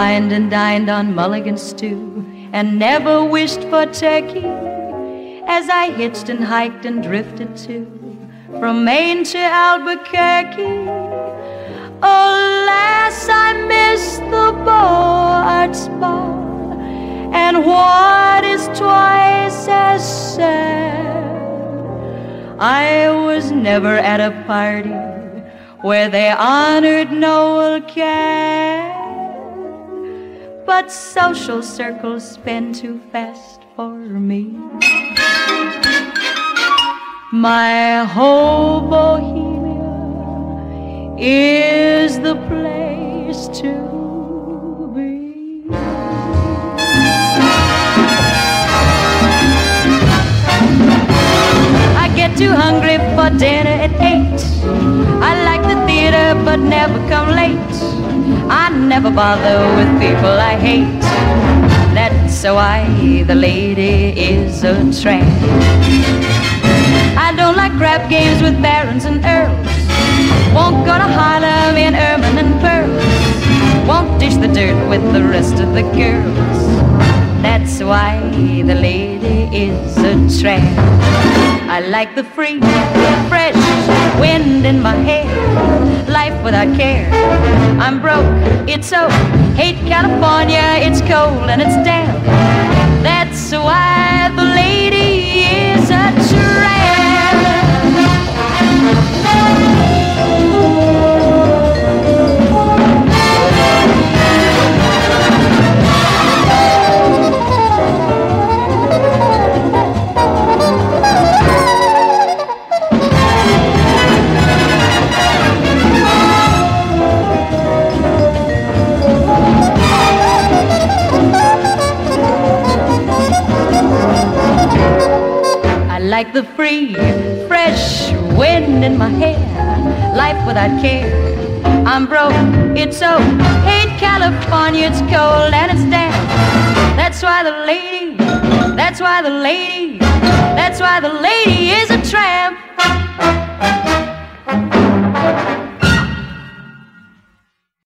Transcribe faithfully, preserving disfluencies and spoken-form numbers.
wined and dined on mulligan stew, and never wished for turkey, as I hitched and hiked and drifted too, from Maine to Albuquerque. Alas, I missed the Boards Ball, and what is twice as sad, I was never at a party where they honored Noel Coward. But social circles spin too fast for me. My whole Bohemia is the place to be. I get too hungry for dinner at eight. I like the theater but never come late. I never bother with people I hate. That's why the lady is a tramp. I don't like crap games with barons and earls. Won't go to Harlem in ermine and pearls. Won't dish the dirt with the rest of the girls. That's why the lady is a tramp. I like the free, fresh wind in my hair, life without care. I'm broke, it's so. Hate California, it's cold and it's damp. That's why the lady is a tramp. Like the free, fresh wind in my hair, life without care. I'm broke, it's so. Hate California, it's cold and it's damp. That's why the lady, that's why the lady, that's why the lady is a tramp.